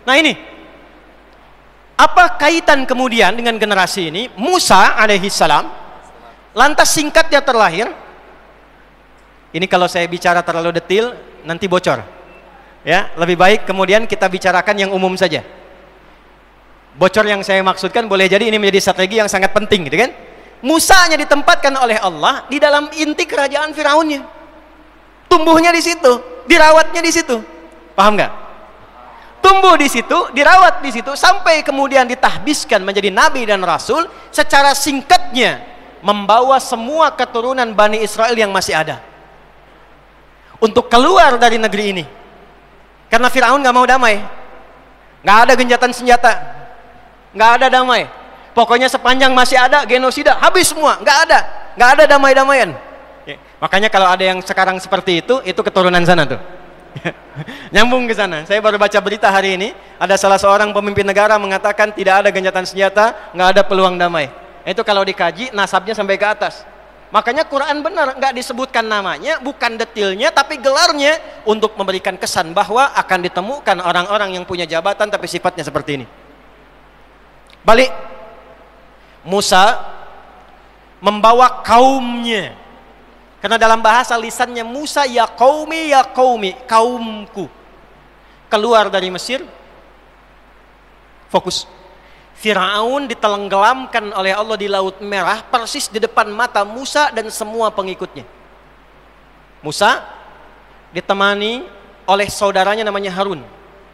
Nah ini, apa kaitan kemudian dengan generasi ini? Musa alaihissalam, lantas singkatnya terlahir. Ini kalau saya bicara terlalu detail, nanti bocor. Ya, lebih baik kemudian kita bicarakan yang umum saja. Bocor yang saya maksudkan boleh jadi ini menjadi strategi yang sangat penting, gitu kan? Musa hanya ditempatkan oleh Allah di dalam inti kerajaan Firaunnya. Tumbuhnya di situ, dirawatnya di situ. Paham nggak? Tumbuh di situ, dirawat di situ, sampai kemudian ditahbiskan menjadi nabi dan rasul. Secara singkatnya membawa semua keturunan Bani Israel yang masih ada untuk keluar dari negeri ini, karena Firaun nggak mau damai, nggak ada gencatan senjata, nggak ada damai. Pokoknya sepanjang masih ada genosida, habis semua, nggak ada damai-damaian. Makanya kalau ada yang sekarang seperti itu keturunan sana tuh. Nyambung ke sana. Saya baru baca berita hari ini, ada salah seorang pemimpin negara mengatakan tidak ada gencatan senjata, nggak ada peluang damai. Itu kalau dikaji nasabnya sampai ke atas. Makanya Quran benar, nggak disebutkan namanya, bukan detailnya, tapi gelarnya untuk memberikan kesan bahwa akan ditemukan orang-orang yang punya jabatan tapi sifatnya seperti ini. Balik, Musa membawa kaumnya. Karena dalam bahasa lisannya Musa, ya qaumi, kaumku. Keluar dari Mesir, fokus. Firaun ditenggelamkan oleh Allah di Laut Merah, persis di depan mata Musa dan semua pengikutnya. Musa ditemani oleh saudaranya namanya Harun.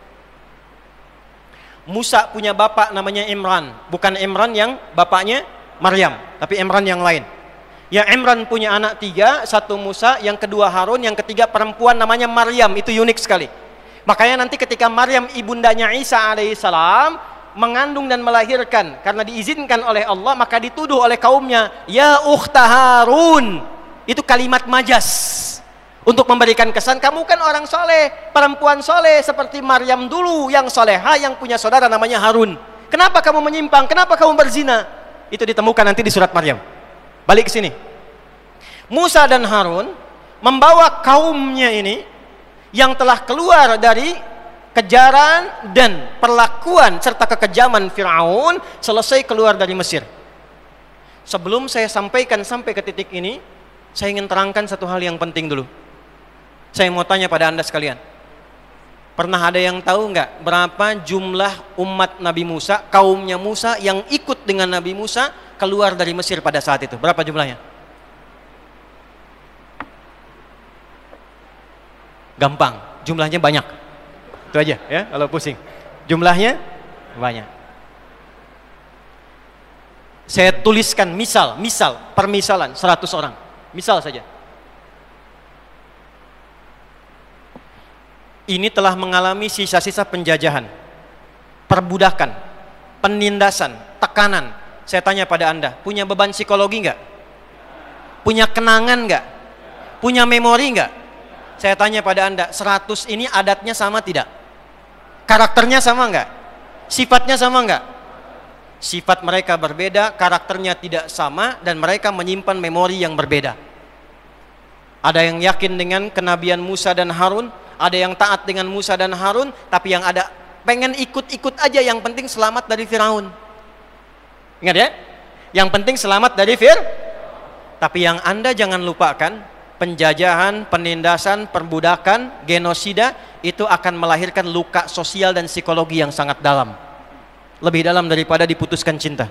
Musa punya bapak namanya Imran, bukan Imran yang bapaknya Maryam, tapi Imran yang lain. Ya, Imran punya anak 3, satu Musa, yang kedua Harun, yang ketiga perempuan namanya Maryam. Itu unik sekali. Makanya nanti ketika Maryam ibundanya Isa alaihissalam mengandung dan melahirkan, karena diizinkan oleh Allah, maka dituduh oleh kaumnya, ya ukhta Harun. Itu kalimat majas untuk memberikan kesan kamu kan orang soleh, perempuan soleh seperti Maryam dulu yang soleha, yang punya saudara namanya Harun. Kenapa kamu menyimpang? Kenapa kamu berzina? Itu ditemukan nanti di surat Maryam. Balik ke sini. Musa dan Harun membawa kaumnya ini yang telah keluar dari kejaran dan perlakuan serta kekejaman Firaun, selesai keluar dari Mesir. Sebelum saya sampaikan sampai ke titik ini, saya ingin terangkan satu hal yang penting dulu. Saya mau tanya pada Anda sekalian. Pernah ada yang tahu nggak berapa jumlah umat Nabi Musa, kaumnya Musa yang ikut dengan Nabi Musa keluar dari Mesir pada saat itu? Berapa jumlahnya? Gampang, jumlahnya banyak. Itu aja ya, kalau pusing. Jumlahnya banyak. Saya tuliskan misal, permisalan 100 orang. Misal saja. Ini telah mengalami sisa-sisa penjajahan, perbudakan, penindasan, tekanan. Saya tanya pada Anda, punya beban psikologi enggak? Punya kenangan enggak? Punya memori enggak? Saya tanya pada Anda, 100 ini adatnya sama tidak? Karakternya sama enggak? Sifatnya sama enggak? Sifat mereka berbeda, karakternya tidak sama, dan mereka menyimpan memori yang berbeda. Ada yang yakin dengan kenabian Musa dan Harun, ada yang taat dengan Musa dan Harun, tapi yang ada pengen ikut-ikut aja, yang penting selamat dari Firaun. Ingat ya? Yang penting selamat dari Tapi yang Anda jangan lupakan, penjajahan, penindasan, perbudakan, genosida itu akan melahirkan luka sosial dan psikologi yang sangat dalam. Lebih dalam daripada diputuskan cinta.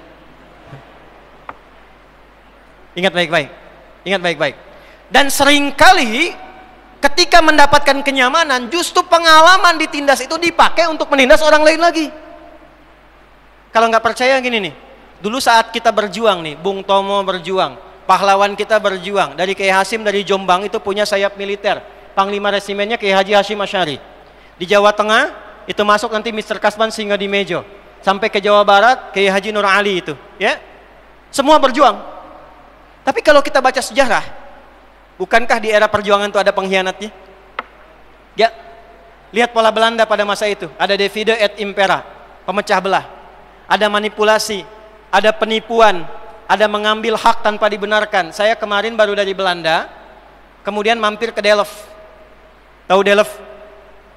Ingat baik-baik. Ingat baik-baik. Dan seringkali ketika mendapatkan kenyamanan, justru pengalaman ditindas itu dipakai untuk menindas orang lain lagi. Kalau nggak percaya gini nih, dulu saat kita berjuang nih, Bung Tomo berjuang, pahlawan kita berjuang, dari Kiai Hasim dari Jombang itu punya sayap militer, Panglima Resimennya Kiai Haji Hashim Asy'ari. Di Jawa Tengah itu masuk nanti Mr. Kasban Singa di Mejo, sampai ke Jawa Barat Kiai Haji Nur Ali itu, ya, semua berjuang. Tapi kalau kita baca sejarah, bukankah di era perjuangan itu ada pengkhianatnya? Ya, lihat pola Belanda pada masa itu, ada divide et impera, pemecah belah, ada manipulasi, ada penipuan, ada mengambil hak tanpa dibenarkan. Saya kemarin baru dari Belanda, kemudian mampir ke Delft. Tahu Delft?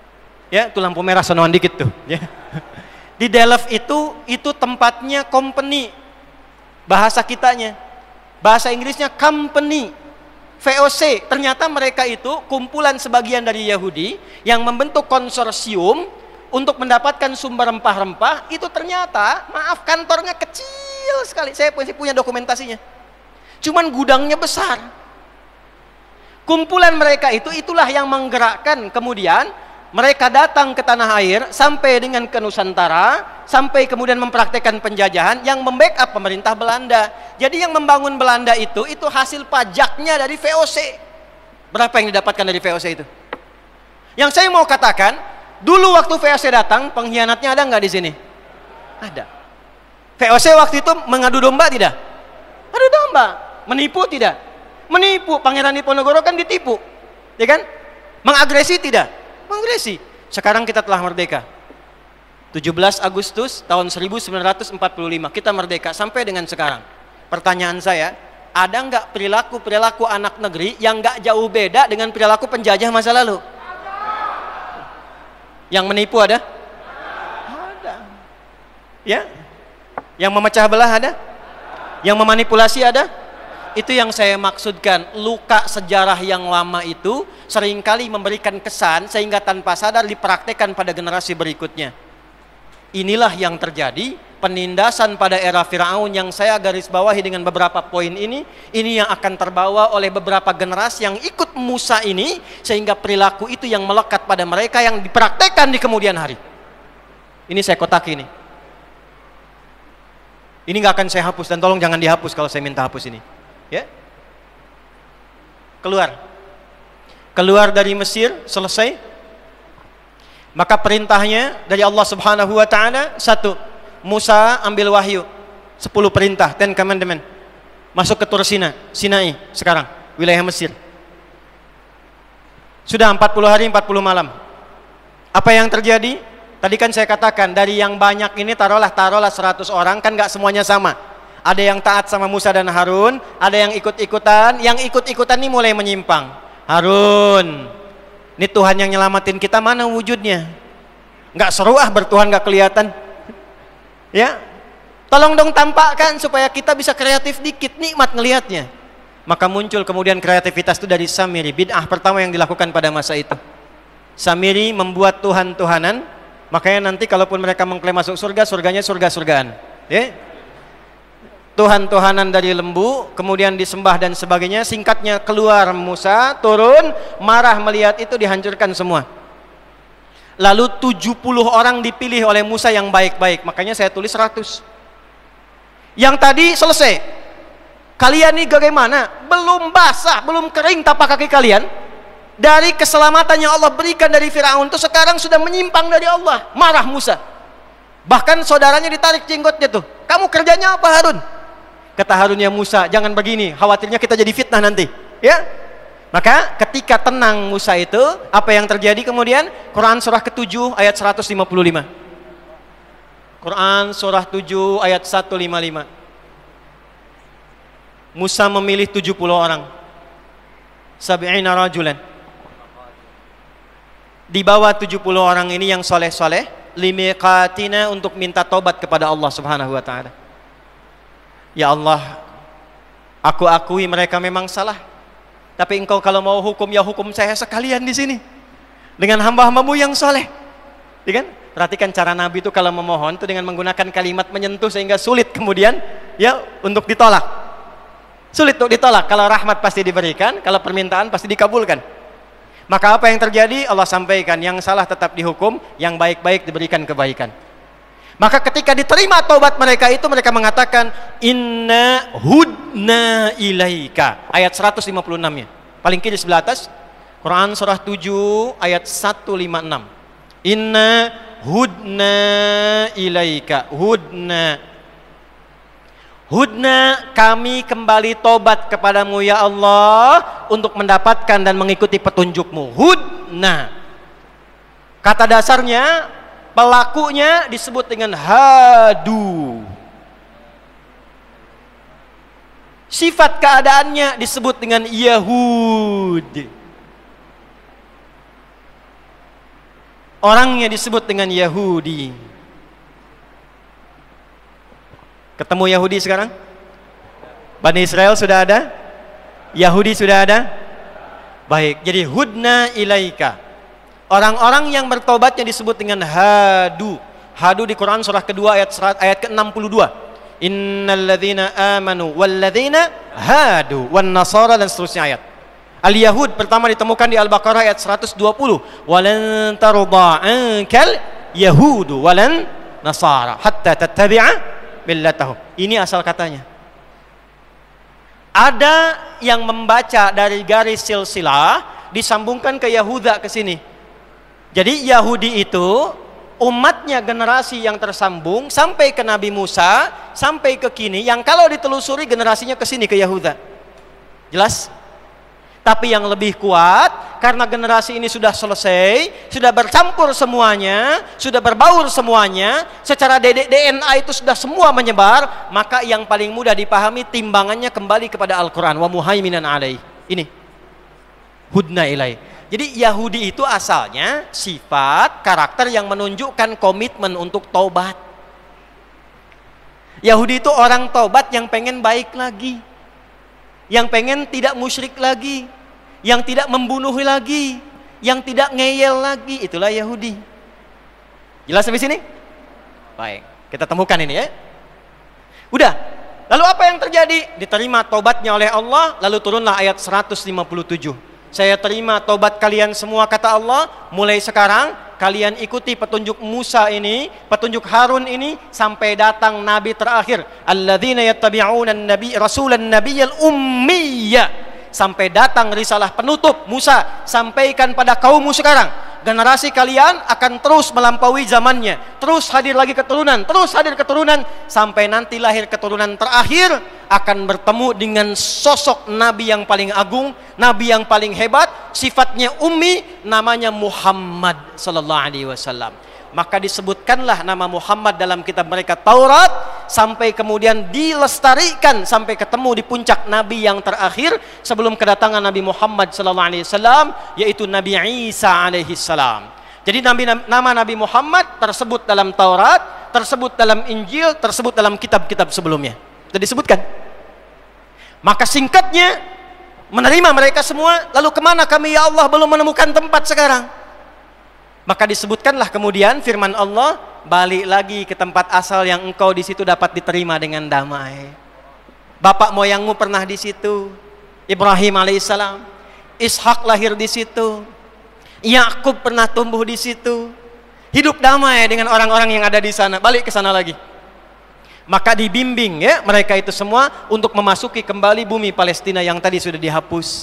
Ya, tuh lampu merah sonoan dikit tuh, ya. Di Delft itu tempatnya company. Bahasa kitanya. Bahasa Inggrisnya company. VOC. Ternyata mereka itu kumpulan sebagian dari Yahudi yang membentuk konsorsium untuk mendapatkan sumber rempah-rempah. Itu ternyata, maaf, kantornya kecil sekali. Saya punya dokumentasinya. Cuman gudangnya besar. Kumpulan mereka itulah yang menggerakkan kemudian mereka datang ke tanah air sampai dengan ke Nusantara, sampai kemudian mempraktekkan penjajahan yang membackup pemerintah Belanda. Jadi yang membangun Belanda itu hasil pajaknya dari VOC. Berapa yang didapatkan dari VOC itu? Yang saya mau katakan, dulu waktu VOC datang, pengkhianatnya ada nggak di sini? Ada. VOC waktu itu mengadu domba tidak? Adu domba. Menipu tidak? Menipu. Pangeran Diponegoro kan ditipu, ya kan? Mengagresi tidak? Mengagresi. Sekarang kita telah merdeka. 17 Agustus tahun 1945 kita merdeka sampai dengan sekarang. Pertanyaan saya, ada nggak perilaku anak negeri yang nggak jauh beda dengan perilaku penjajah masa lalu? Yang menipu ada? Ada. Ya? Yang memecah belah ada? Yang memanipulasi ada? Itu yang saya maksudkan. Luka sejarah yang lama itu seringkali memberikan kesan sehingga tanpa sadar dipraktekkan pada generasi berikutnya. Inilah yang terjadi, penindasan pada era Firaun yang saya garis bawahi dengan beberapa poin ini yang akan terbawa oleh beberapa generasi yang ikut Musa ini, sehingga perilaku itu yang melekat pada mereka yang dipraktekkan di kemudian hari. Ini saya kotak ini. Ini nggak akan saya hapus, dan tolong jangan dihapus kalau saya minta hapus ini. Ya, keluar dari Mesir, selesai. Maka perintahnya dari Allah Subhanahu wa Ta'ala, satu, Musa ambil wahyu 10 perintah, 10 commandment, masuk ke Tur Sinai sekarang, wilayah Mesir. Sudah 40 hari 40 malam. Apa yang terjadi? Tadi kan saya katakan, dari yang banyak ini taruhlah 100 orang, kan gak semuanya sama. Ada yang taat sama Musa dan Harun, ada yang ikut-ikutan. Yang ikut-ikutan ini mulai menyimpang. Harun, ini Tuhan yang nyelamatin kita, mana wujudnya? Nggak seru bertuhan nggak kelihatan. Ya, tolong dong tampakkan supaya kita bisa kreatif dikit, nikmat ngelihatnya. Maka muncul kemudian kreativitas itu dari Samiri. Bid'ah pertama yang dilakukan pada masa itu. Samiri membuat Tuhan-Tuhanan. Makanya nanti kalaupun mereka mengklaim masuk surga, surganya surga-surgaan. Ya. Tuhan-Tuhanan dari lembu, kemudian disembah dan sebagainya. Singkatnya, keluar Musa, turun, marah melihat itu, dihancurkan semua. Lalu 70 orang dipilih oleh Musa yang baik-baik. Makanya saya tulis 100. Yang tadi selesai. Kalian ini bagaimana? Belum basah, belum kering tapak kaki kalian. Dari keselamatan yang Allah berikan dari Firaun itu sekarang sudah menyimpang dari Allah. Marah Musa. Bahkan saudaranya ditarik jenggotnya tuh. Kamu kerjanya apa, Harun? Kata Harun, ya Musa, jangan begini, khawatirnya kita jadi fitnah nanti. Ya. Maka ketika tenang Musa itu, apa yang terjadi kemudian? Quran surah ke-7 ayat 155. Quran surah 7 ayat 155. Musa memilih 70 orang. Sab'ina rajulan. Di bawah 70 orang ini yang soleh-soleh, limiqatina, untuk minta tobat kepada Allah Subhanahu wa Ta'ala. Ya Allah, aku akui mereka memang salah. Tapi engkau kalau mau hukum, ya hukum saya sekalian di sini dengan hamba-hambamu yang soleh. Ya kan? Perhatikan cara Nabi itu kalau memohon itu dengan menggunakan kalimat menyentuh sehingga sulit kemudian ya untuk ditolak. Sulit untuk ditolak. Kalau rahmat pasti diberikan, kalau permintaan pasti dikabulkan. Maka apa yang terjadi? Allah sampaikan, yang salah tetap dihukum, yang baik-baik diberikan kebaikan. Maka ketika diterima taubat mereka itu, mereka mengatakan, inna hudna ilaika. Ayat 156-nya. Paling kiri sebelah atas. Quran surah 7 ayat 156. Inna hudna ilaika. Hudna. Hudna, kami kembali tobat kepadamu ya Allah untuk mendapatkan dan mengikuti petunjukmu. Hudna. Kata dasarnya, pelakunya disebut dengan hadu. Sifat keadaannya disebut dengan Yahud. Orangnya disebut dengan Yahudi. Ketemu Yahudi sekarang? Bani Israel sudah ada? Yahudi sudah ada? Baik, jadi hudna ilaika. Orang-orang yang bertobatnya disebut dengan hadu. Hadu di Quran surah kedua ayat ke-62. Innalladzina amanu walladzina hadu wan nasara, dan seterusnya ayat. Al-Yahud pertama ditemukan di Al-Baqarah ayat 120. Walan tarda ankal yahudu walan nasara hatta tattabi'a millatahum. Ini asal katanya. Ada yang membaca dari garis silsilah disambungkan ke Yahuda ke sini. Jadi Yahudi itu umatnya generasi yang tersambung sampai ke Nabi Musa, sampai ke kini, yang kalau ditelusuri generasinya ke sini, ke Yahuda. Jelas? Tapi yang lebih kuat, karena generasi ini sudah selesai, sudah bercampur semuanya, sudah berbaur semuanya, secara DNA itu sudah semua menyebar, maka yang paling mudah dipahami timbangannya kembali kepada Al-Quran. Wa muhaiminan alaih. Ini hudna ilaih. Jadi Yahudi itu asalnya sifat, karakter yang menunjukkan komitmen untuk taubat. Yahudi itu orang taubat yang pengen baik lagi, yang pengen tidak musyrik lagi, yang tidak membunuh lagi, yang tidak ngeyel lagi. Itulah Yahudi. Jelas sampai sini? Baik, kita temukan ini ya. Udah. Lalu apa yang terjadi? Diterima taubatnya oleh Allah, lalu turunlah ayat 157. Saya terima taubat kalian semua, kata Allah, mulai sekarang kalian ikuti petunjuk Musa ini, petunjuk Harun ini, sampai datang nabi terakhir. Alladzina yattabi'una an-nabi rasulan nabiyyal ummiyya. Sampai datang risalah penutup Musa, sampaikan pada kaummu sekarang. Generasi kalian akan terus melampaui zamannya, terus hadir lagi keturunan, terus hadir keturunan, sampai nanti lahir keturunan terakhir akan bertemu dengan sosok nabi yang paling agung, nabi yang paling hebat, sifatnya ummi, namanya Muhammad sallallahu alaihi wasallam. Maka disebutkanlah nama Muhammad dalam kitab mereka Taurat, sampai kemudian dilestarikan sampai ketemu di puncak nabi yang terakhir sebelum kedatangan Nabi Muhammad sallallahu alaihi wasallam, yaitu Nabi Isa alaihi salam. Jadi nama Nabi Muhammad tersebut dalam Taurat, tersebut dalam Injil, tersebut dalam kitab-kitab sebelumnya. Sudah disebutkan. Maka singkatnya, menerima mereka semua, lalu kemana kami ya Allah belum menemukan tempat sekarang? Maka disebutkanlah kemudian firman Allah, balik lagi ke tempat asal yang engkau di situ dapat diterima dengan damai. Bapak moyangmu pernah di situ, Ibrahim alaihissalam, Ishak lahir di situ, Yakub pernah tumbuh di situ, hidup damai dengan orang-orang yang ada di sana. Balik ke sana lagi. Maka dibimbing ya mereka itu semua untuk memasuki kembali bumi Palestina yang tadi sudah dihapus.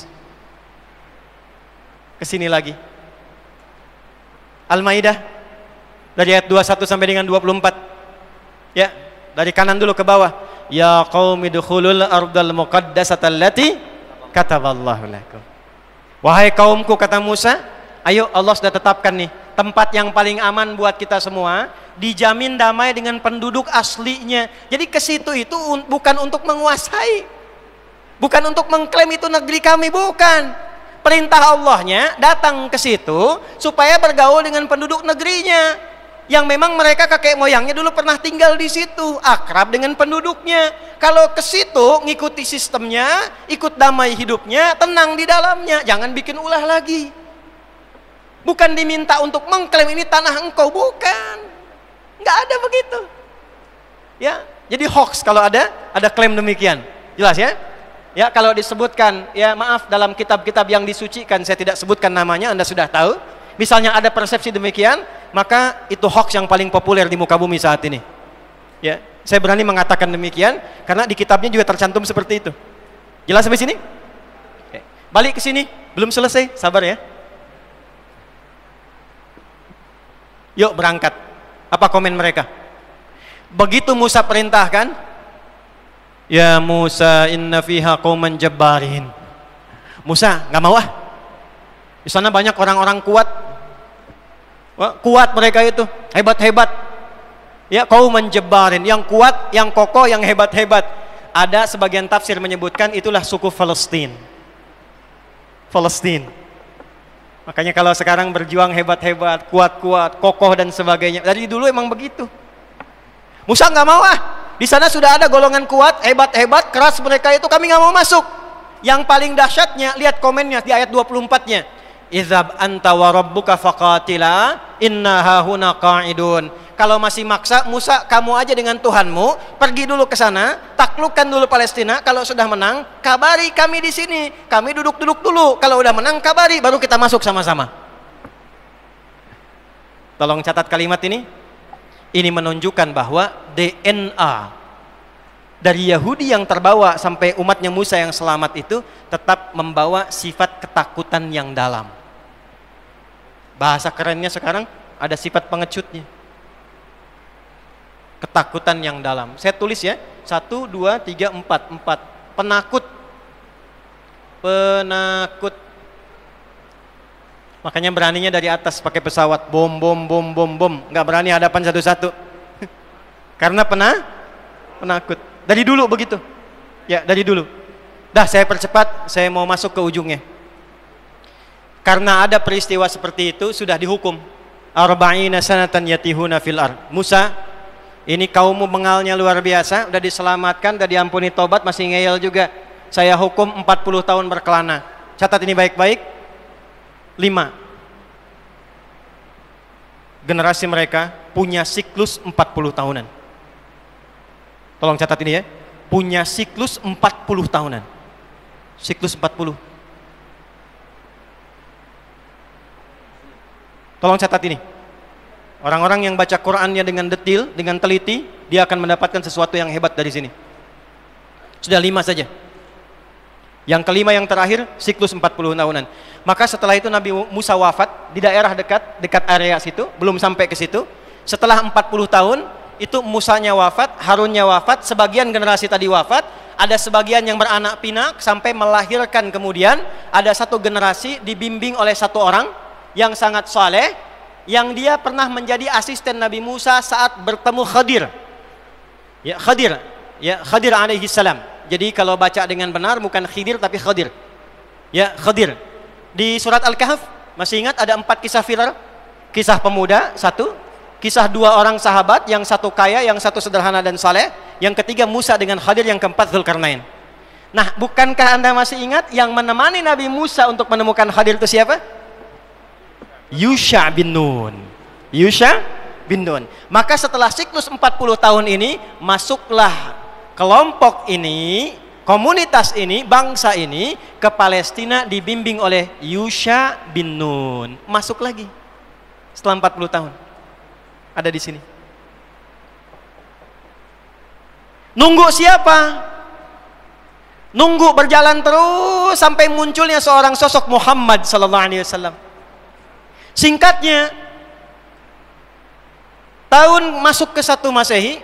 Kesini lagi. Al-Maidah dari ayat 21 sampai dengan 24. Ya, dari kanan dulu ke bawah. Ya qaumi dukhulul ardal muqaddasata allati kataballahu lakum. Wahai kaumku, kata Musa, ayo Allah sudah tetapkan nih tempat yang paling aman buat kita semua, dijamin damai dengan penduduk aslinya. Jadi ke situ itu bukan untuk menguasai, bukan untuk mengklaim itu negeri kami, bukan. Perintah Allahnya datang ke situ supaya bergaul dengan penduduk negerinya, yang memang mereka kakek moyangnya dulu pernah tinggal di situ, akrab dengan penduduknya. Kalau ke situ ngikuti sistemnya, ikut damai hidupnya, tenang di dalamnya, jangan bikin ulah lagi. Bukan diminta untuk mengklaim ini tanah engkau, bukan. Nggak ada begitu. Ya, jadi hoax kalau ada klaim demikian. Jelas ya? Ya, kalau disebutkan, ya maaf, dalam kitab-kitab yang disucikan, saya tidak sebutkan namanya, Anda sudah tahu. Misalnya ada persepsi demikian, maka itu hoax yang paling populer di muka bumi saat ini. Ya, saya berani mengatakan demikian karena di kitabnya juga tercantum seperti itu. Jelas sampai sini? Oke. Balik ke sini, belum selesai, sabar ya. Yuk berangkat. Apa komen mereka? Begitu Musa perintahkan, ya Musa inna fiha qauman jabbarin. Musa nggak mau ah. Di sana banyak orang-orang kuat. Wah, kuat mereka itu, hebat-hebat. Ya, qauman jabbarin, yang kuat, yang kokoh, yang hebat-hebat. Ada sebagian tafsir menyebutkan itulah suku Palestina. Palestina. Makanya kalau sekarang berjuang hebat-hebat, kuat-kuat, kokoh dan sebagainya, dari dulu emang begitu. Musa nggak mau di sana sudah ada golongan kuat, hebat-hebat, keras mereka itu, kami nggak mau masuk. Yang paling dahsyatnya, lihat komennya di ayat 24-nya. Izhab anta wa rabbuka faqatila inna hahuna qa'idun. Kalau masih maksa, Musa kamu aja dengan Tuhanmu pergi dulu ke sana, taklukkan dulu Palestina. Kalau sudah menang, kabari kami di sini. Kami duduk-duduk dulu. Kalau udah menang, kabari, baru kita masuk sama-sama. Tolong catat kalimat ini. Ini menunjukkan bahwa DNA dari Yahudi yang terbawa sampai umatnya Musa yang selamat itu tetap membawa sifat ketakutan yang dalam. Bahasa kerennya sekarang ada sifat pengecutnya. Ketakutan yang dalam. Saya tulis ya. 1, 2, 3, 4. Penakut. Penakut. Makanya beraninya dari atas pakai pesawat. Bom. Nggak berani hadapan satu-satu. Karena penakut. Dari dulu begitu. Ya, dari dulu. Dah, saya percepat. Saya mau masuk ke ujungnya. Karena ada peristiwa seperti itu, sudah dihukum. Arba'ina sanatan yatihuna fil ard. Musa, ini kaummu bengalnya luar biasa, udah diselamatkan, udah diampuni tobat, masih ngeyel juga. Saya hukum 40 tahun berkelana. Catat ini baik-baik. 5. Generasi mereka punya siklus 40 tahunan. Tolong catat ini ya. Punya siklus 40 tahunan. Siklus 40. Tolong catat ini. Orang-orang yang baca Qur'annya dengan detil, dengan teliti, dia akan mendapatkan sesuatu yang hebat dari sini. Sudah 5 saja. Yang kelima, yang terakhir, siklus 40 tahunan. Maka setelah itu Nabi Musa wafat di daerah dekat area situ, belum sampai ke situ. Setelah 40 tahun, itu Musanya wafat, Harunnya wafat, sebagian generasi tadi wafat, ada sebagian yang beranak pinak sampai melahirkan kemudian ada satu generasi dibimbing oleh satu orang yang sangat saleh, yang dia pernah menjadi asisten Nabi Musa saat bertemu Khadir. Ya, Khadir alaihi salam. Jadi kalau baca dengan benar bukan Khidir tapi Khadir. Ya, Khadir. Di surat Al-Kahf masih ingat ada 4 kisah viral? Kisah pemuda 1, kisah 2 orang sahabat, yang satu kaya, yang satu sederhana dan saleh, yang ketiga Musa dengan Khadir, yang keempat Dzulkarnain. Nah, bukankah Anda masih ingat yang menemani Nabi Musa untuk menemukan Khadir itu siapa? Yusha bin Nun. Maka setelah siklus 40 tahun ini, masuklah kelompok ini, komunitas ini, bangsa ini ke Palestina dibimbing oleh Yusha bin Nun. Masuk lagi setelah 40 tahun. Ada di sini. Nunggu siapa? Nunggu berjalan terus sampai munculnya seorang sosok Muhammad sallallahu alaihi wasallam. Singkatnya, tahun masuk ke 1 Masehi,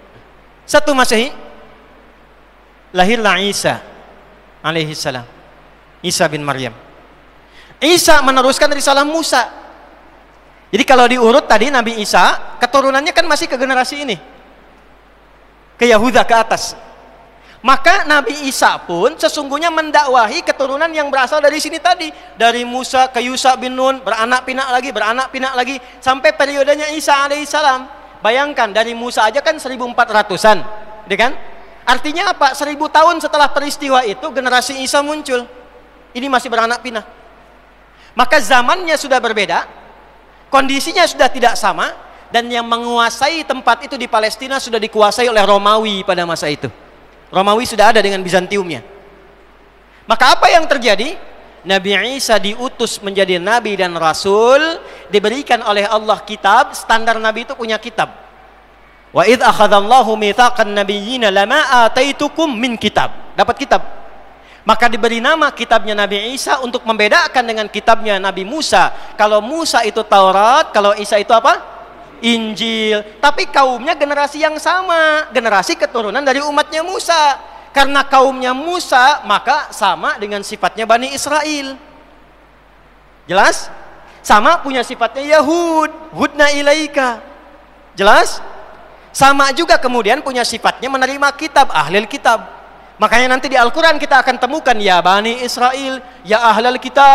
lahirlah Isa alaihi salam. Isa bin Maryam. Isa meneruskan risalah Musa. Jadi kalau diurut tadi Nabi Isa, keturunannya kan masih ke generasi ini. Ke Yahuda ke atas. Maka Nabi Isa pun sesungguhnya mendakwahi keturunan yang berasal dari sini tadi. Dari Musa ke Yusha bin Nun, beranak pinak lagi, sampai periodenya Isa alaihissalam. Bayangkan, dari Musa aja kan 1400-an, ya kan? Artinya apa? 1000 tahun setelah peristiwa itu generasi Isa muncul. Ini masih beranak pinak. Maka zamannya sudah berbeda, kondisinya sudah tidak sama, dan yang menguasai tempat itu di Palestina sudah dikuasai oleh Romawi pada masa itu. Romawi sudah ada dengan Bizantiumnya. Maka apa yang terjadi? Nabi Isa diutus menjadi nabi dan rasul, diberikan oleh Allah kitab. Standar nabi itu punya kitab. Wa idz akhadallahu mitsaqan nabiyyina lama ataitukum min kitab. Dapat kitab. Maka diberi nama kitabnya Nabi Isa untuk membedakan dengan kitabnya Nabi Musa. Kalau Musa itu Taurat, kalau Isa itu apa? Injil. Tapi kaumnya generasi yang sama, generasi keturunan dari umatnya Musa. Karena kaumnya Musa, maka sama dengan sifatnya Bani Israel. Jelas? Sama punya sifatnya Yahud, hudna ilaika. Jelas? Sama juga kemudian punya sifatnya menerima kitab, ahlul kitab. Makanya nanti di Al-Quran kita akan temukan ya Bani Israel, ya ahlul kitab,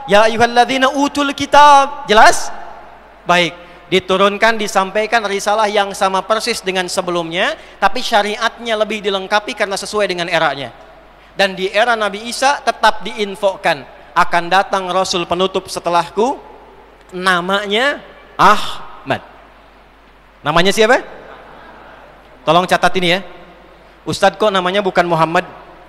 Ya ayyuhalladzina utul kitab. Jelas? Baik, diturunkan, disampaikan risalah yang sama persis dengan sebelumnya, tapi syariatnya lebih dilengkapi karena sesuai dengan eranya. Dan di era Nabi Isa tetap diinfokan, akan datang Rasul penutup setelahku, namanya Ahmad. Namanya siapa? Tolong catat ini ya. Ustadz, kok namanya bukan Muhammad?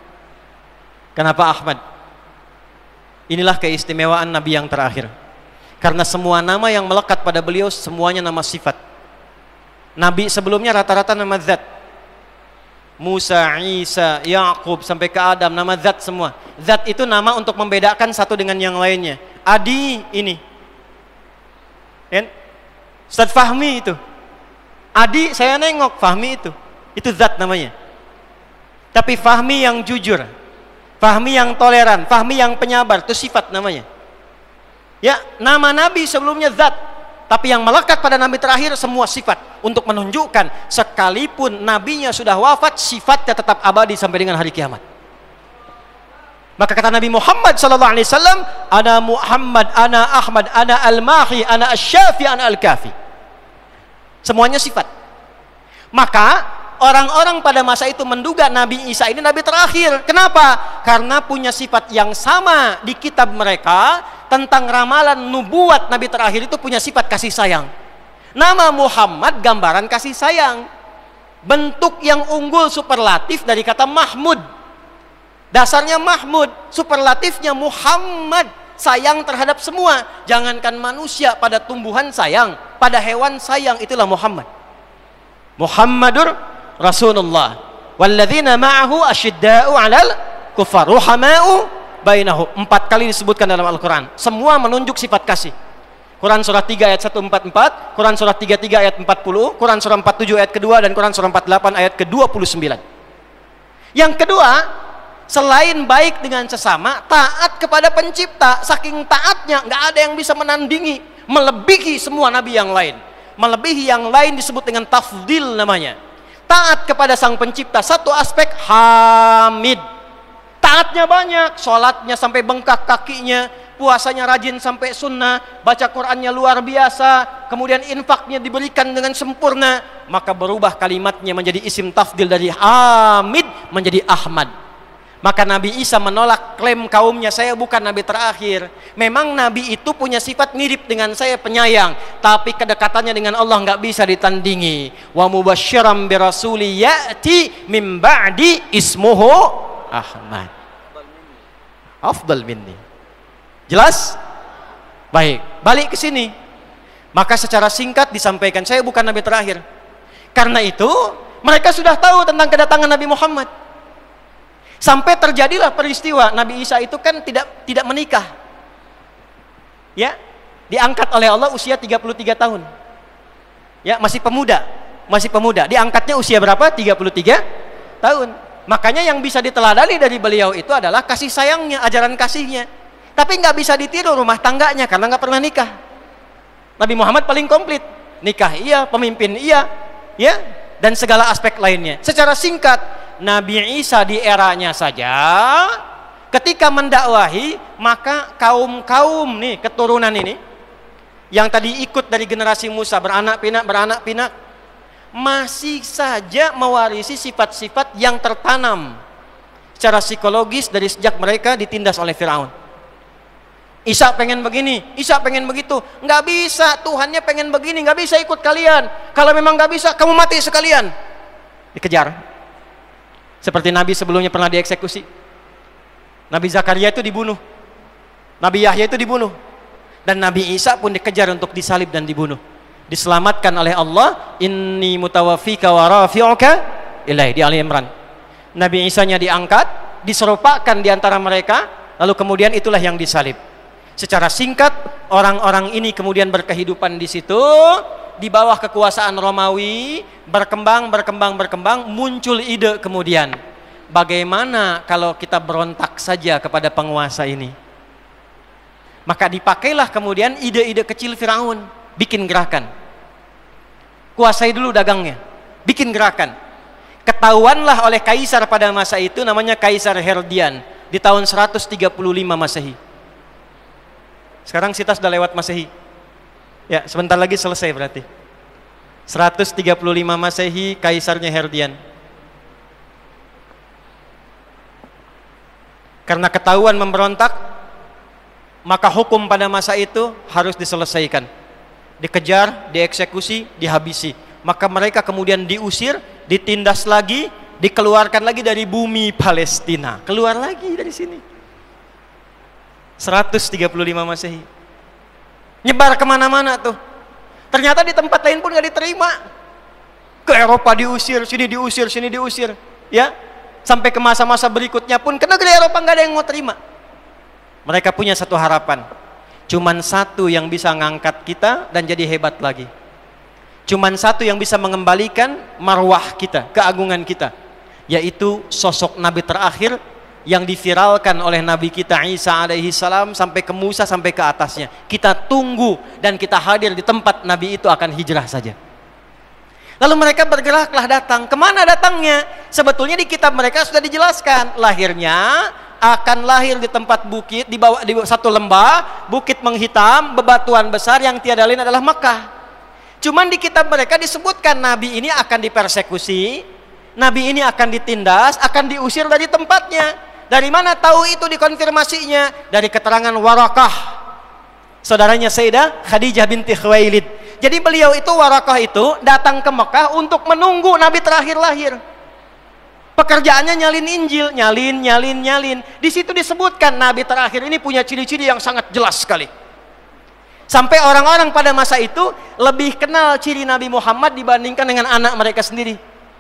Kenapa Ahmad? Inilah keistimewaan Nabi yang terakhir. Karena semua nama yang melekat pada beliau semuanya nama sifat. Nabi sebelumnya rata-rata nama zat. Musa, Isa, Yakub sampai ke Adam, nama zat semua. Zat itu nama untuk membedakan satu dengan yang lainnya. Adi ini. Kan? Ustaz Fahmi itu. Adi saya nengok, Fahmi itu. Itu zat namanya. Tapi Fahmi yang jujur, Fahmi yang toleran, Fahmi yang penyabar, itu sifat namanya. Ya, nama Nabi sebelumnya zat, tapi yang melekat pada Nabi terakhir semua sifat, untuk menunjukkan sekalipun Nabinya sudah wafat, sifatnya tetap abadi sampai dengan hari kiamat. Maka kata Nabi Muhammad SAW, ana Muhammad, ana Ahmad, ana al-Mahi, ana asy-Syafi, ana al-Kafi. Semuanya sifat. Maka orang-orang pada masa itu menduga Nabi Isa ini Nabi terakhir. Kenapa? Karena punya sifat yang sama di kitab mereka tentang ramalan nubuat Nabi terakhir itu punya sifat kasih sayang. Nama Muhammad gambaran kasih sayang. Bentuk yang unggul superlatif dari kata Mahmud. Dasarnya Mahmud, superlatifnya Muhammad, sayang terhadap semua. Jangankan manusia, pada tumbuhan sayang, pada hewan sayang, itulah Muhammad. Muhammadur Rasulullah. Walladzina ma'ahu asyidda'u 'alal kuffar ruhama'u bainahum. 4 kali disebutkan dalam Al-Qur'an. Semua menunjuk sifat kasih. Quran surah 3 ayat 144, Quran surah 33 ayat 40, Quran surah 47 ayat kedua, dan Quran surah 48 ayat ke-29. Yang kedua, selain baik dengan sesama, taat kepada pencipta. Saking taatnya nggak ada yang bisa menandingi, melebihi semua nabi yang lain. Melebihi yang lain disebut dengan tafdil namanya. Taat kepada sang pencipta, satu aspek hamid. Taatnya banyak, sholatnya sampai bengkak kakinya, puasanya rajin sampai sunnah, baca Qur'annya luar biasa, kemudian infaknya diberikan dengan sempurna. Maka berubah kalimatnya menjadi isim tafdil dari hamid menjadi Ahmad. Maka Nabi Isa menolak klaim kaumnya, saya bukan Nabi terakhir. Memang Nabi itu punya sifat mirip dengan saya, penyayang, tapi kedekatannya dengan Allah nggak bisa ditandingi. Wa mubasysyiran bi rasuli ya'ti min ba'di ismuhu Ahmad. Afdal minni. Jelas? Baik, balik ke sini. Maka secara singkat disampaikan, saya bukan Nabi terakhir. Karena itu mereka sudah tahu tentang kedatangan Nabi Muhammad. Sampai terjadilah peristiwa Nabi Isa itu kan tidak menikah. Ya, diangkat oleh Allah usia 33 tahun. Ya, masih pemuda. Diangkatnya usia berapa? 33 tahun. Makanya yang bisa diteladani dari beliau itu adalah kasih sayangnya, ajaran kasihnya. Tapi nggak bisa ditiru rumah tangganya karena nggak pernah nikah. Nabi Muhammad paling komplit. Nikah iya, pemimpin iya, ya, dan segala aspek lainnya. Secara singkat, Nabi Isa di eranya saja ketika mendakwahi, maka kaum-kaum nih, keturunan ini yang tadi ikut dari generasi Musa, beranak pinak masih saja mewarisi sifat-sifat yang tertanam secara psikologis dari sejak mereka ditindas oleh Firaun. Isa pengen begini, Isa pengen begitu, nggak bisa, Tuhannya pengen begini, nggak bisa ikut kalian. Kalau memang nggak bisa, kamu mati sekalian. Dikejar. Seperti Nabi sebelumnya pernah dieksekusi. Nabi Zakaria itu dibunuh, Nabi Yahya itu dibunuh, dan Nabi Isa pun dikejar untuk disalib dan dibunuh. Diselamatkan oleh Allah, inni mutawaffika wa rafi'uka ilai, di Ali Imran. Nabi Isa-nya diangkat, diserupakan di antara mereka, lalu kemudian itulah yang disalib. Secara singkat, orang-orang ini kemudian berkehidupan di situ, di bawah kekuasaan Romawi, berkembang, muncul ide kemudian, bagaimana kalau kita berontak saja kepada penguasa ini? Maka dipakailah kemudian ide-ide kecil Firaun, bikin gerakan. Kuasai dulu dagangnya, bikin gerakan. Ketahuanlah oleh kaisar pada masa itu, namanya Kaisar Herodian, di tahun 135 Masehi. Sekarang kita sudah lewat Masehi. Ya, sebentar lagi selesai berarti. 135 Masehi, kaisarnya Herdian. Karena ketahuan memberontak, maka hukum pada masa itu harus diselesaikan. Dikejar, dieksekusi, dihabisi. Maka mereka kemudian diusir, ditindas lagi, dikeluarkan lagi dari bumi Palestina. Keluar lagi dari sini. 135 Masehi. Nyebar kemana-mana tuh. Ternyata di tempat lain pun gak diterima. Ke Eropa diusir, sini diusir, sini diusir. Ya, sampai ke masa-masa berikutnya pun ke negeri Eropa gak ada yang mau terima. Mereka punya satu harapan. Cuman satu yang bisa ngangkat kita dan jadi hebat lagi. Cuman satu yang bisa mengembalikan marwah kita, keagungan kita. Yaitu sosok Nabi terakhir yang diviralkan oleh Nabi kita Isa alaihi salam sampai ke Musa, sampai ke atasnya. Kita tunggu dan kita hadir di tempat Nabi itu akan hijrah saja. Lalu mereka bergeraklah datang. Kemana datangnya? Sebetulnya di kitab mereka sudah dijelaskan. Lahirnya akan lahir di tempat bukit, di bawah di satu lembah, bukit menghitam, bebatuan besar yang tiada lain adalah Mekah. Cuman di kitab mereka disebutkan Nabi ini akan dipersekusi, Nabi ini akan ditindas, akan diusir dari tempatnya. Dari mana tahu itu dikonfirmasinya? Dari keterangan Warakah, saudaranya Sayyidah Khadijah binti Khuwailid. Jadi beliau itu, Warakah itu datang ke Mekah untuk menunggu Nabi terakhir lahir. Pekerjaannya nyalin Injil, nyalin. Di situ disebutkan Nabi terakhir ini punya ciri-ciri yang sangat jelas sekali. Sampai orang-orang pada masa itu lebih kenal ciri Nabi Muhammad dibandingkan dengan anak mereka sendiri.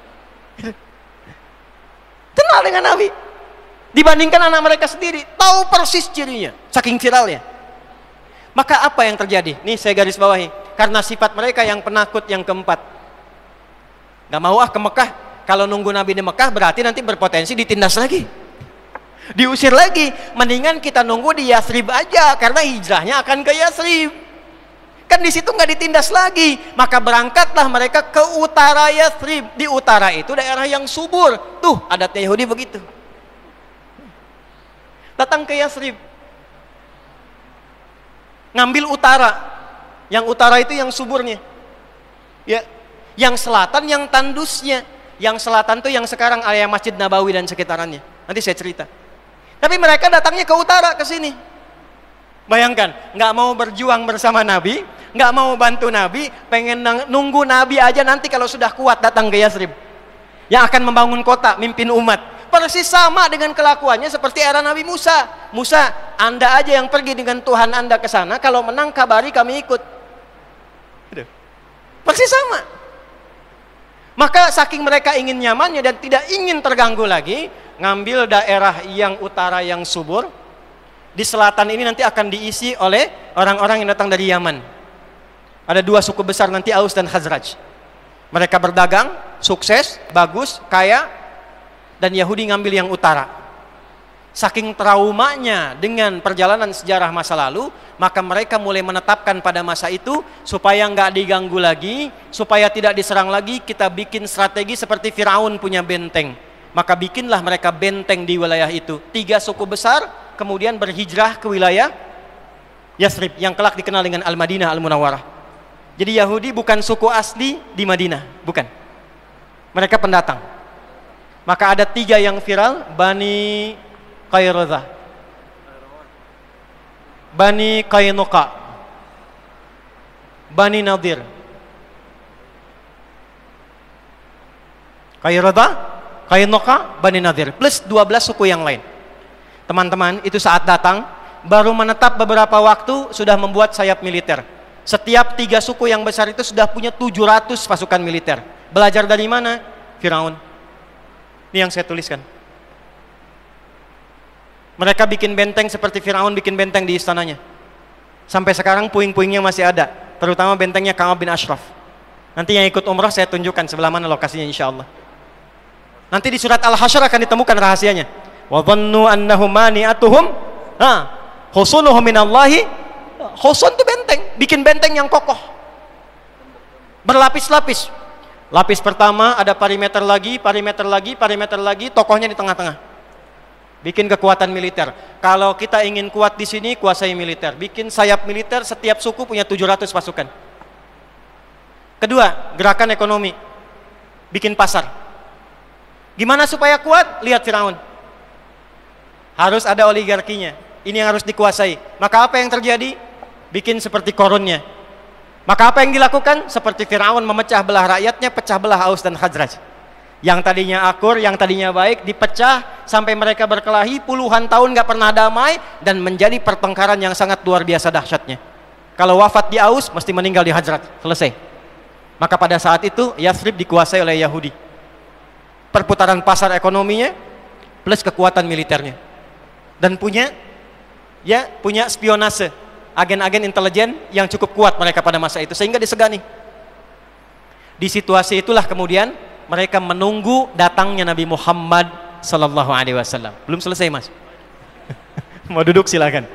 Kenal dengan Nabi dibandingkan anak mereka sendiri, tahu persis cirinya, saking viralnya. Maka apa yang terjadi? Nih saya garis bawahi, karena sifat mereka yang penakut yang keempat. Gak mau ke Mekah. Kalau nunggu Nabi di Mekah berarti nanti berpotensi ditindas lagi, diusir lagi. Mendingan kita nunggu di Yathrib aja, karena hijrahnya akan ke Yathrib. Kan di situ nggak ditindas lagi. Maka berangkatlah mereka ke utara Yathrib. Di utara itu daerah yang subur. Tuh adatnya Yahudi begitu. Datang ke Yathrib, ngambil utara. Yang utara itu yang suburnya. Ya, yang selatan yang tandusnya. Yang selatan tuh yang sekarang area Masjid Nabawi dan sekitarannya. Nanti saya cerita. Tapi mereka datangnya ke utara, ke sini. Bayangkan, nggak mau berjuang bersama Nabi, nggak mau bantu Nabi, pengen nunggu Nabi aja nanti kalau sudah kuat datang ke Yathrib. Yang akan membangun kota, mimpin umat. Persis sama dengan kelakuannya seperti era Nabi Musa. Musa, Anda aja yang pergi dengan Tuhan Anda ke sana, kalau menang kabari kami ikut. Persis sama. Maka saking mereka ingin nyamannya dan tidak ingin terganggu lagi, ngambil daerah yang utara yang subur. Di selatan ini nanti akan diisi oleh orang-orang yang datang dari Yaman. Ada dua suku besar nanti, Aus dan Khazraj. Mereka berdagang, sukses, bagus, kaya. Dan Yahudi ngambil yang utara. Saking traumanya dengan perjalanan sejarah masa lalu, maka mereka mulai menetapkan pada masa itu supaya nggak diganggu lagi, supaya tidak diserang lagi, kita bikin strategi seperti Firaun punya benteng. Maka bikinlah mereka benteng di wilayah itu. 3 suku besar kemudian berhijrah ke wilayah Yathrib yang kelak dikenal dengan Al-Madinah Al-Munawwarah. Jadi Yahudi bukan suku asli di Madinah, bukan. Mereka pendatang. Maka ada 3 yang viral, Bani Qaynuqa, Bani Qaynuqa, Bani Nadir. Qaynuqa, Bani Nadir, plus 12 suku yang lain. Teman-teman, itu saat datang, baru menetap beberapa waktu, sudah membuat sayap militer. Setiap 3 suku yang besar itu sudah punya 700 pasukan militer. Belajar dari mana? Firaun. Ini yang saya tuliskan. Mereka bikin benteng seperti Firaun bikin benteng di istananya. Sampai sekarang puing-puingnya masih ada, terutama bentengnya Ka'ab bin Ashraf. Nanti yang ikut umrah saya tunjukkan sebelah mana lokasinya insyaallah. Nanti di surat Al-Hasyr akan ditemukan rahasianya. Wa dhannu annahum mani'atuhum husunuhum minallahi. Husun itu benteng, bikin benteng yang kokoh. Berlapis-lapis. Lapis pertama ada perimeter lagi, tokohnya di tengah-tengah. Bikin kekuatan militer. Kalau kita ingin kuat di sini, kuasai militer. Bikin sayap militer, setiap suku punya 700 pasukan. Kedua, gerakan ekonomi. Bikin pasar. Gimana supaya kuat? Lihat Firaun. Harus ada oligarkinya. Ini yang harus dikuasai. Maka apa yang terjadi? Bikin seperti Korunnya. Maka apa yang dilakukan? Seperti Firaun memecah belah rakyatnya, pecah belah Aus dan Khazraj. Yang tadinya akur, yang tadinya baik, dipecah sampai mereka berkelahi puluhan tahun gak pernah damai, dan menjadi pertengkaran yang sangat luar biasa dahsyatnya. Kalau wafat di Aus, mesti meninggal di Khazraj. Selesai. Maka pada saat itu Yathrib dikuasai oleh Yahudi. Perputaran pasar ekonominya plus kekuatan militernya. Dan punya spionase, agen-agen intelijen yang cukup kuat mereka pada masa itu, sehingga disegani. Di situasi itulah kemudian mereka menunggu datangnya Nabi Muhammad sallallahu alaihi wasallam. Belum selesai, Mas. Mau duduk silakan.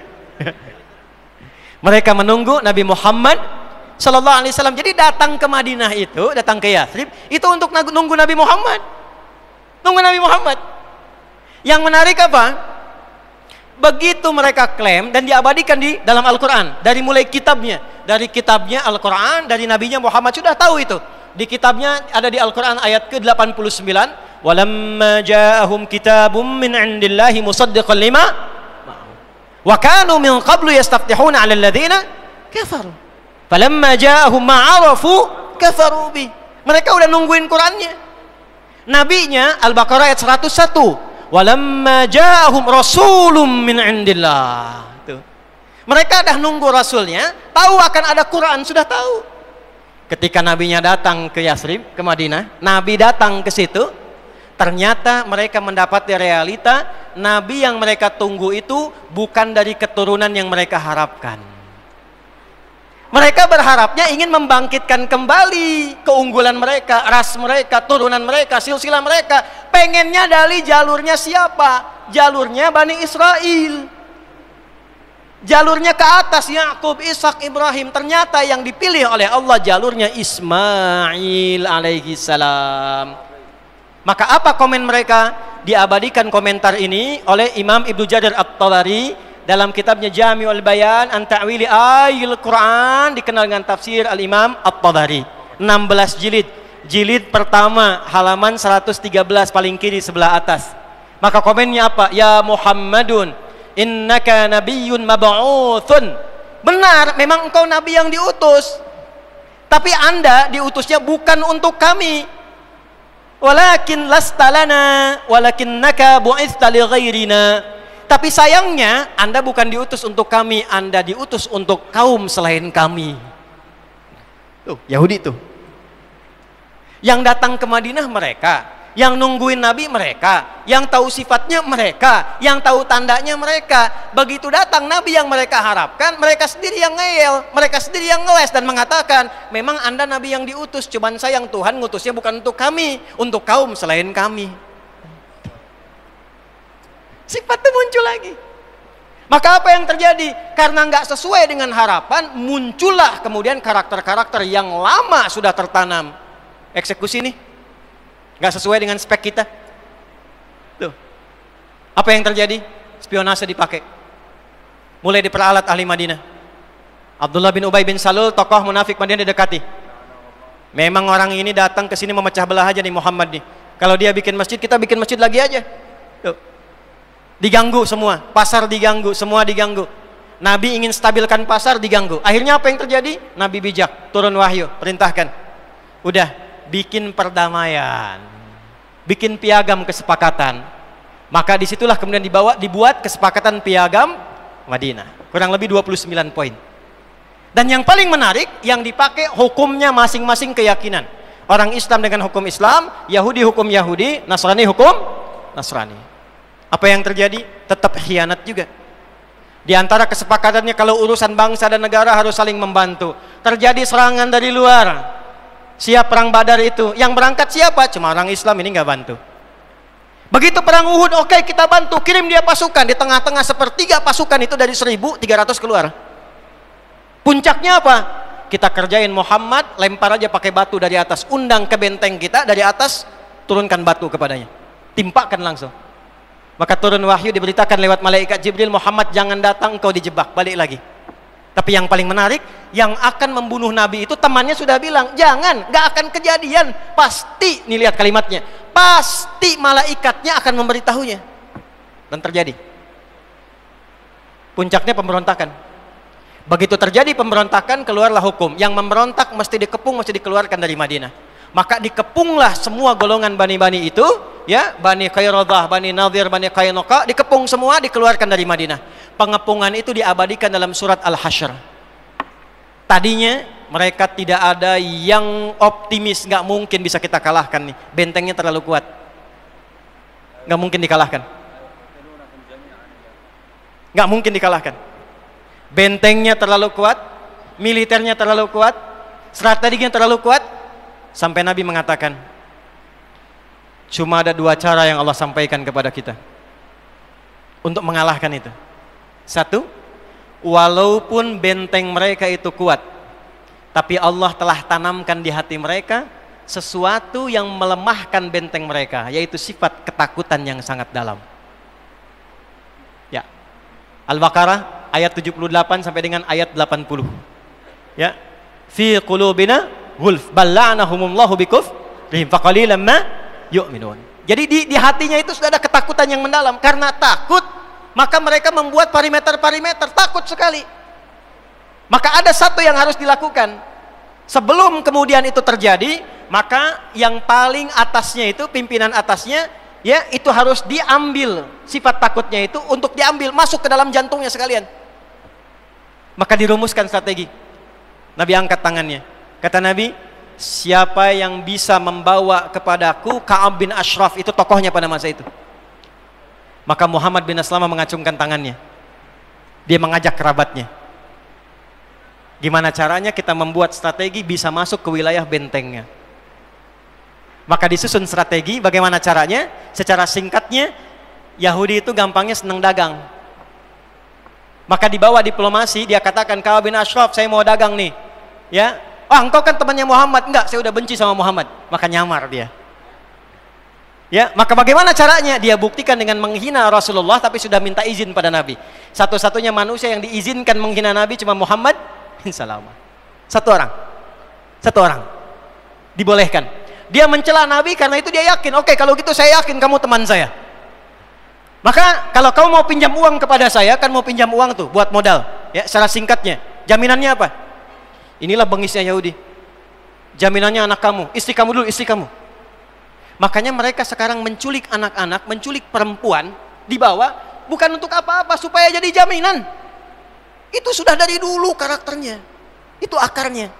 Mereka menunggu Nabi Muhammad sallallahu alaihi wasallam. Jadi datang ke Madinah itu, datang ke Yathrib itu untuk nunggu Nabi Muhammad. Nunggu Nabi Muhammad. Yang menarik apa? Begitu mereka klaim dan diabadikan di dalam Al-Qur'an, dari mulai kitabnya, Al-Qur'an, dari nabinya Muhammad sudah tahu itu. Di kitabnya ada di Al-Qur'an ayat ke-89, walamma ja'ahum kitabum min 'indillahi musaddiqan lima wa kanu min qablu yastaftihuna 'alal ladzina kafaru falamma ja'ahum ma'arafu kafaru bi. Mereka udah nungguin Qur'annya. Nabinya Al-Baqarah ayat 101, walamma ja'ahum rasulun min 'indillah. Tuh. Mereka dah nunggu rasulnya, tahu akan ada Quran, sudah tahu. Ketika nabinya datang ke Yathrib, ke Madinah, nabi datang ke situ, ternyata mereka mendapat realita nabi yang mereka tunggu itu bukan dari keturunan yang mereka harapkan. Mereka berharapnya ingin membangkitkan kembali keunggulan mereka, ras mereka, turunan mereka, silsilah mereka. Pengennya dari jalurnya siapa? Jalurnya Bani Israel. Jalurnya ke atas, Yakub, Ishak, Ibrahim. Ternyata yang dipilih oleh Allah jalurnya Ismail alaihi salam. Maka apa komen mereka? Diabadikan komentar ini oleh Imam Ibnu Jarir At-Tabari dalam kitabnya Jami'ul Bayan an Ta'wili Ayatil Quran, dikenal dengan tafsir Al-Imam At-Tabari. 16 jilid. Jilid pertama halaman 113 paling kiri sebelah atas. Maka komennya apa? Ya Muhammadun, innaka nabiyyun mab'utsun. Benar, memang engkau nabi yang diutus. Tapi Anda diutusnya bukan untuk kami. Walakin lastalana, walakinnaka bu'itsta li ghairina. Tapi sayangnya Anda bukan diutus untuk kami, Anda diutus untuk kaum selain kami. Tuh, Yahudi tuh. Yang datang ke Madinah mereka, yang nungguin Nabi mereka, yang tahu sifatnya mereka, yang tahu tandanya mereka. Begitu datang Nabi yang mereka harapkan, mereka sendiri yang ngeyel, mereka sendiri yang ngeles dan mengatakan, memang Anda Nabi yang diutus, cuman sayang Tuhan ngutusnya bukan untuk kami, untuk kaum selain kami. Sifatnya muncul lagi. Maka apa yang terjadi? Karena nggak sesuai dengan harapan, muncullah kemudian karakter-karakter yang lama sudah tertanam. Eksekusi nih nggak sesuai dengan spek kita. Tuh. Apa yang terjadi? Spionase dipakai. Mulai diperalat ahli Madinah. Abdullah bin Ubay bin Salul, tokoh munafik Madinah, didekati. Memang orang ini datang ke sini memecah belah aja nih Muhammad nih. Kalau dia bikin masjid, kita bikin masjid lagi aja. Tuh. Diganggu semua, pasar diganggu, semua diganggu. Nabi ingin stabilkan pasar, diganggu. Akhirnya apa yang terjadi? Nabi bijak, turun wahyu, perintahkan. Udah, bikin perdamaian, bikin piagam kesepakatan. Maka disitulah kemudian dibuat kesepakatan piagam Madinah, kurang lebih 29 poin. Dan yang paling menarik, yang dipakai hukumnya masing-masing keyakinan. Orang Islam dengan hukum Islam, Yahudi hukum Yahudi, Nasrani hukum Nasrani. Apa yang terjadi? Tetap khianat juga. Di antara kesepakatannya, kalau urusan bangsa dan negara harus saling membantu. Terjadi serangan dari luar, siap perang Badar itu, yang berangkat siapa? Cuma orang Islam, ini nggak bantu. Begitu perang Uhud, oke, kita bantu, kirim dia pasukan. Di tengah-tengah sepertiga pasukan itu dari 1.300 keluar. Puncaknya apa? Kita kerjain Muhammad, lempar aja pakai batu dari atas, undang ke benteng kita dari atas, turunkan batu kepadanya, timpakan langsung. Maka turun wahyu, diberitakan lewat malaikat Jibril, Muhammad jangan datang, engkau dijebak, balik lagi. Tapi yang paling menarik, yang akan membunuh Nabi itu temannya sudah bilang, jangan, gak akan kejadian. Pasti, nih lihat kalimatnya, pasti malaikatnya akan memberitahunya. Dan terjadi. Puncaknya pemberontakan. Begitu terjadi pemberontakan, keluarlah hukum. Yang memberontak mesti dikepung, mesti dikeluarkan dari Madinah. Maka dikepunglah semua golongan bani-bani itu, ya, Bani Qairodah, Bani Nadir, Bani Qainuqa, dikepung semua, dikeluarkan dari Madinah. Pengepungan itu diabadikan dalam surat Al-Hasyr. Tadinya mereka tidak ada yang optimis, nggak mungkin bisa kita kalahkan nih, bentengnya terlalu kuat, nggak mungkin dikalahkan, nggak mungkin dikalahkan. Bentengnya terlalu kuat, militernya terlalu kuat, strateginya terlalu kuat, sampai Nabi mengatakan, cuma ada 2 cara yang Allah sampaikan kepada kita untuk mengalahkan itu. 1, walaupun benteng mereka itu kuat, tapi Allah telah tanamkan di hati mereka sesuatu yang melemahkan benteng mereka, yaitu sifat ketakutan yang sangat dalam. Ya, Al-Baqarah ayat 78 sampai dengan ayat 80. Ya, fi qulubina gulf balla'nahumullahu bikufrihim faqalilan ma yu'minun. Jadi di hatinya itu sudah ada ketakutan yang mendalam. Karena takut, maka mereka membuat parameter-parameter, takut sekali. Maka ada satu yang harus dilakukan. Sebelum kemudian itu terjadi, maka yang paling atasnya itu, pimpinan atasnya, ya, itu harus diambil sifat takutnya itu, untuk diambil masuk ke dalam jantungnya sekalian. Maka dirumuskan strategi. Nabi angkat tangannya. Kata Nabi, siapa yang bisa membawa kepadaku Ka'ab bin Ashraf, itu tokohnya pada masa itu. Maka Muhammad bin Aslamah mengacungkan tangannya. Dia mengajak kerabatnya. Gimana caranya kita membuat strategi bisa masuk ke wilayah bentengnya? Maka disusun strategi. Bagaimana caranya? Secara singkatnya, Yahudi itu gampangnya senang dagang. Maka dibawa diplomasi, dia katakan, Ka'ab bin Ashraf, saya mau dagang nih. Ya, oh engkau kan temannya Muhammad. Enggak, saya udah benci sama Muhammad. Maka nyamar dia. Ya, maka bagaimana caranya? Dia buktikan dengan menghina Rasulullah, tapi sudah minta izin pada Nabi. Satu-satunya manusia yang diizinkan menghina Nabi cuma Muhammad bin Salamah. Satu orang dibolehkan. Dia mencela Nabi karena itu dia yakin, oke, kalau gitu saya yakin kamu teman saya. Maka kalau kamu mau pinjam uang kepada saya, kan mau pinjam uang tuh buat modal. Ya, secara singkatnya, jaminannya apa? Inilah bengisnya Yahudi. Jaminannya anak kamu, istri kamu dulu, istri kamu. Makanya mereka sekarang menculik anak-anak, menculik perempuan, dibawa bukan untuk apa-apa, supaya jadi jaminan. Itu sudah dari dulu karakternya. Itu akarnya.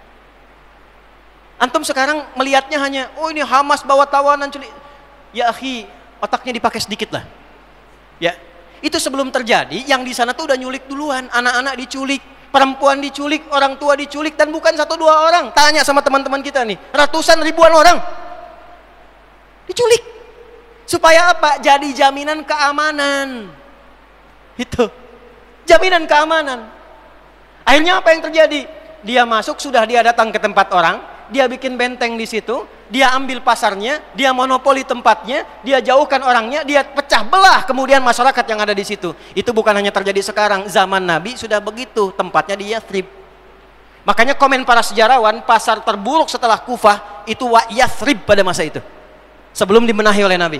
Antum sekarang melihatnya hanya, oh ini Hamas bawa tawanan culik. Ya akhi, otaknya dipakai sedikit lah. Ya, itu sebelum terjadi, yang di sana tuh udah nyulik duluan. Anak-anak diculik, perempuan diculik, orang tua diculik, dan bukan 1-2 orang. Tanya sama teman-teman kita nih, ratusan ribuan orang diculik. Supaya apa? Jadi jaminan keamanan. Itu jaminan keamanan. Akhirnya apa yang terjadi? Dia masuk, sudah dia datang ke tempat orang, dia bikin benteng di situ, dia ambil pasarnya, dia monopoli tempatnya, dia jauhkan orangnya, dia pecah belah kemudian masyarakat yang ada di situ. Itu bukan hanya terjadi sekarang, zaman Nabi sudah begitu, tempatnya di Yathrib. Makanya komen para sejarawan, pasar terburuk setelah Kufah itu Yathrib pada masa itu. Sebelum dibenahi oleh Nabi.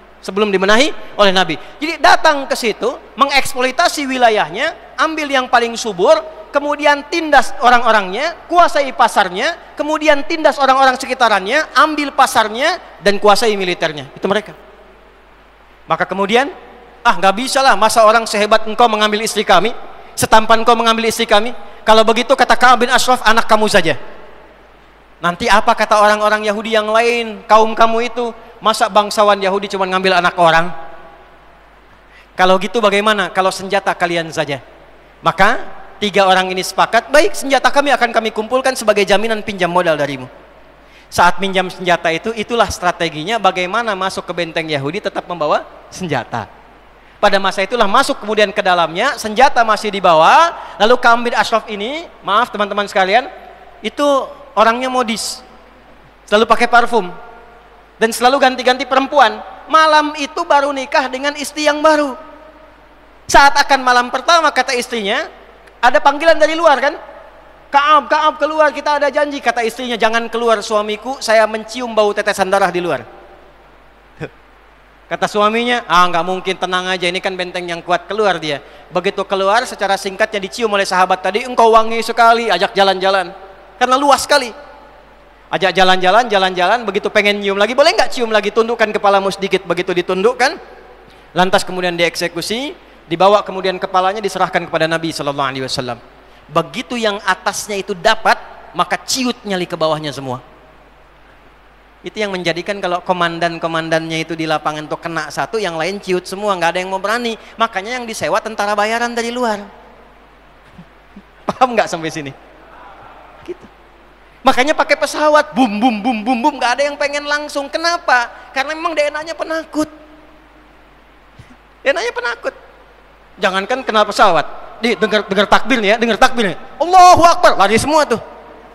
Jadi datang ke situ, mengeksploitasi wilayahnya, ambil yang paling subur, kemudian tindas orang-orangnya, kuasai pasarnya, kemudian tindas orang-orang sekitarannya, ambil pasarnya, dan kuasai militernya. Itu mereka. Maka kemudian, nggak bisa lah, masa orang sehebat engkau mengambil istri kami, setampan engkau mengambil istri kami. Kalau begitu kata Ka'ab bin Ashraf, anak kamu saja. Nanti apa kata orang-orang Yahudi yang lain, kaum kamu itu, masa bangsawan Yahudi cuma ngambil anak orang? Kalau gitu bagaimana kalau senjata kalian saja? Maka 3 orang ini sepakat, baik, senjata kami akan kami kumpulkan sebagai jaminan pinjam modal darimu. Saat pinjam senjata itu, itulah strateginya bagaimana masuk ke benteng Yahudi tetap membawa senjata. Pada masa itulah masuk kemudian ke dalamnya, senjata masih dibawa. Lalu Ka'ab bin Ashraf ini, maaf teman-teman sekalian, itu orangnya modis, selalu pakai parfum, dan selalu ganti-ganti perempuan. malam itu baru nikah dengan istri yang baru. Saat akan malam pertama, kata istrinya, ada panggilan dari luar kan? Kaab keluar, kita ada janji. Kata istrinya, jangan keluar suamiku, saya mencium bau tetesan darah di luar. Kata suaminya, nggak mungkin, tenang aja, ini kan benteng yang kuat. Keluar dia. Begitu keluar, secara singkatnya dicium oleh sahabat tadi, engkau wangi sekali, ajak jalan-jalan. Karena luas sekali. Ajak jalan-jalan, begitu pengen nyium lagi, boleh nggak cium lagi, tundukkan kepalamu sedikit. Begitu ditundukkan, lantas kemudian dieksekusi, dibawa kemudian kepalanya diserahkan kepada Nabi Sallallahu Alaihi Wasallam. Begitu yang atasnya itu dapat, maka ciut nyali ke bawahnya semua. Itu yang menjadikan kalau komandan-komandannya itu di lapangan tuh kena satu, yang lain ciut semua, nggak ada yang mau berani. Makanya yang disewa tentara bayaran dari luar. Paham nggak sampai sini? Gitu. Makanya pakai pesawat, bum bum bum bum bum, nggak ada yang pengen langsung. Kenapa? Karena memang DNA-nya penakut. DNA-nya penakut. Jangankan kenal pesawat, dengar takbir nih ya, dengar takbir nih, Allahu Akbar, lari semua tuh.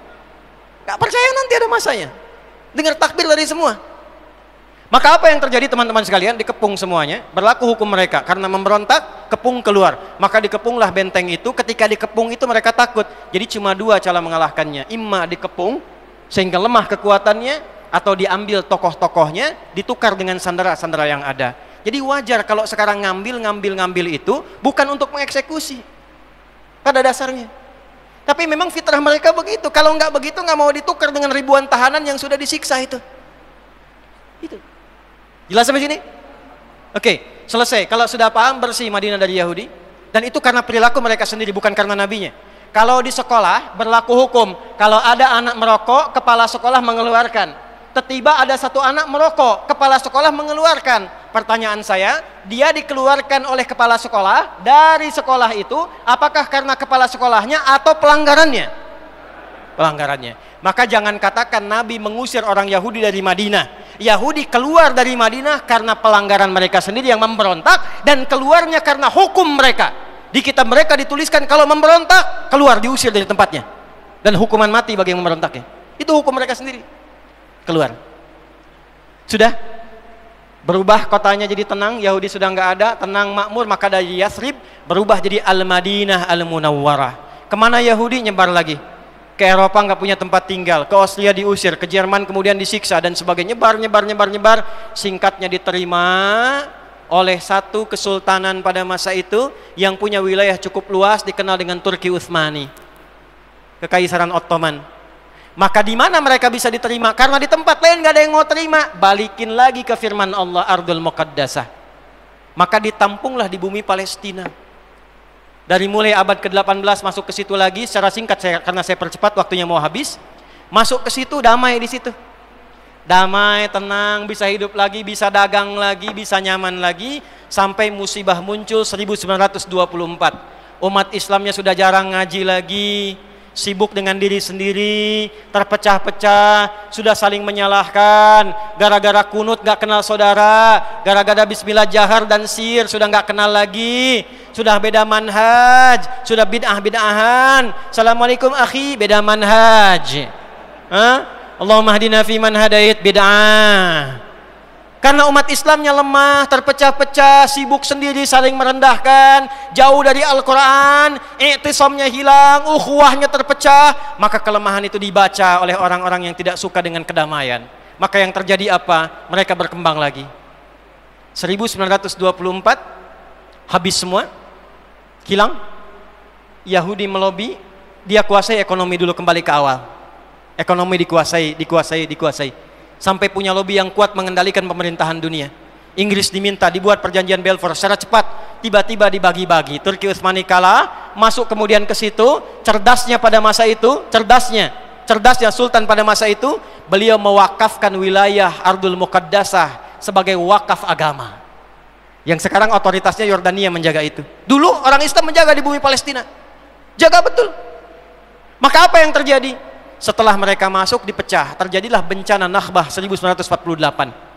Gak percaya nanti ada masanya. Dengar takbir lari semua. Maka apa yang terjadi teman-teman sekalian? Dikepung semuanya, berlaku hukum mereka. Karena memberontak, kepung keluar. Maka dikepunglah benteng itu. Ketika dikepung itu mereka takut. Jadi cuma dua cara mengalahkannya. Imma dikepung sehingga lemah kekuatannya, atau diambil tokoh-tokohnya, ditukar dengan sandera-sandera yang ada. Jadi wajar kalau sekarang ngambil itu bukan untuk mengeksekusi pada dasarnya. Tapi memang fitrah mereka begitu. Kalau nggak begitu nggak mau ditukar dengan ribuan tahanan yang sudah disiksa itu. Itu. Jelas sampai sini? Oke, selesai. Kalau sudah paham, bersih Madinah dari Yahudi. Dan itu karena perilaku mereka sendiri, bukan karena nabinya. Kalau di sekolah berlaku hukum, kalau ada anak merokok, kepala sekolah mengeluarkan. Tiba ada satu anak merokok, kepala sekolah mengeluarkan. Pertanyaan saya, dia dikeluarkan oleh kepala sekolah dari sekolah itu, apakah karena kepala sekolahnya atau pelanggarannya? Pelanggarannya. Maka jangan katakan Nabi mengusir orang Yahudi dari Madinah. Yahudi keluar dari Madinah karena pelanggaran mereka sendiri yang memberontak, dan keluarnya karena hukum mereka. Di kitab mereka dituliskan kalau memberontak, keluar, diusir dari tempatnya. Dan hukuman mati bagi yang memberontaknya. Itu hukum mereka sendiri. Keluar. Sudah berubah kotanya jadi tenang, Yahudi sudah nggak ada, tenang makmur. Maka dari Yathrib berubah jadi Al-Madinah Al-Munawwarah. Kemana Yahudi? Nyebar lagi ke Eropa, nggak punya tempat tinggal. Ke Austria diusir, ke Jerman kemudian disiksa dan sebagainya. Nyebar. Singkatnya diterima oleh satu kesultanan pada masa itu yang punya wilayah cukup luas, dikenal dengan Turki Utsmani, Kekaisaran Ottoman. Maka di mana mereka bisa diterima? Karena di tempat lain nggak ada yang mau terima. Balikin lagi ke firman Allah, Ardul Muqaddasah. Maka ditampunglah di bumi Palestina. Dari mulai abad ke-18 masuk ke situ lagi. Secara singkat, karena saya percepat, waktunya mau habis. Masuk ke situ, damai di situ. Damai, tenang, bisa hidup lagi, bisa dagang lagi, bisa nyaman lagi. Sampai musibah muncul 1924. Umat Islamnya sudah jarang ngaji lagi, sibuk dengan diri sendiri, terpecah-pecah, sudah saling menyalahkan, gara-gara kunut gak kenal saudara, gara-gara bismillah jahar dan sir sudah gak kenal lagi, sudah beda manhaj, sudah bid'ah-bid'ahan. Assalamualaikum akhi, beda manhaj. Allahumma hadina fi man hadait, bid'ah. Karena umat Islamnya lemah, terpecah-pecah, sibuk sendiri, saling merendahkan, jauh dari Al-Quran, i'tisamnya hilang, ukhuwahnya terpecah. Maka kelemahan itu dibaca oleh orang-orang yang tidak suka dengan kedamaian. Maka yang terjadi apa? Mereka berkembang lagi. 1924 habis semua, hilang. Yahudi melobi, dia kuasai ekonomi dulu, kembali ke awal. Ekonomi dikuasai. Sampai punya lobi yang kuat mengendalikan pemerintahan dunia. Inggris diminta dibuat perjanjian Balfour secara cepat, tiba-tiba dibagi-bagi. Turki Utsmani kalah, masuk kemudian ke situ. Cerdasnya Sultan pada masa itu, beliau mewakafkan wilayah Ardul Muqaddasah sebagai wakaf agama. Yang sekarang otoritasnya Yordania menjaga itu. Dulu orang Islam menjaga di bumi Palestina, jaga betul. Maka apa yang terjadi? Setelah mereka masuk dipecah, terjadilah bencana Nakbah 1948.